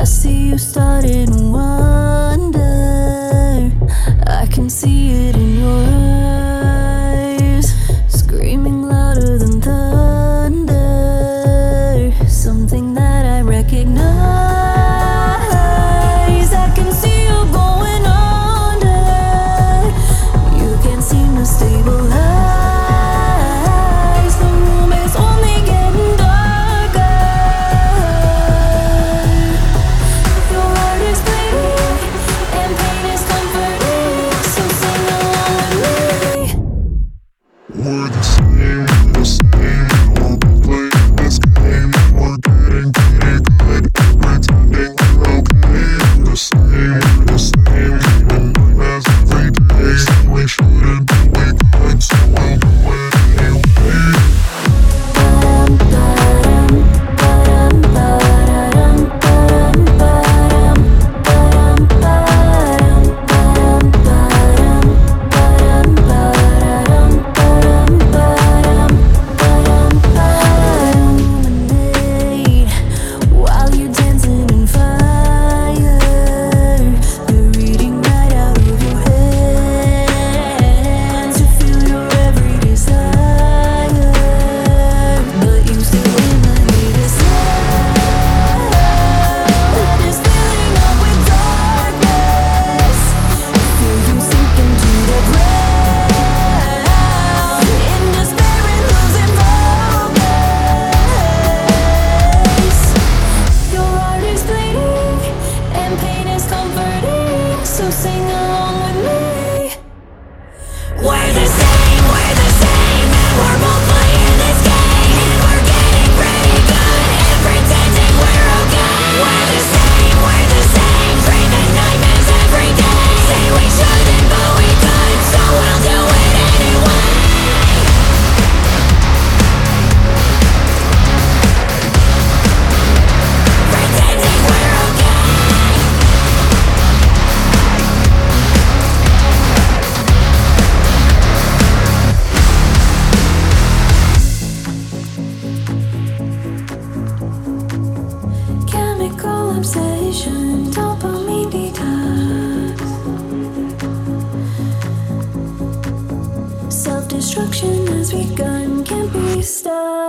I see you starting to wonder. I can see it in your eyes, screaming louder than thunder. Something that I recognize. I can see you going under. You can't seem to stabilize. The room is only getting darker. Your heart is bleeding and pain is comforting. So sing along with me. We're the same, we're playing this game. We're getting pretty good at pretending we're okay. We're the same, doing nightmares every day. Say we shouldn't, but we could, so we'll do it anyway. While you're dancing in fire, they're eating right out of your hands. You feel your every desire, but you still need a sound that is filling up with darkness. Feel you sink into the ground in despair and losing focus. Your heart is bleeding and pain is comforting. So sing along with me. We're the same, and we're both playing this game. And we're getting pretty good at pretending we're okay. We're the same, dreaming nightmares every day. Say we shouldn't, but we could, so we'll do it anyway. Pretending we're okay. Chemical obsession, dopamine detox. Self-destruction has begun, can't be stopped.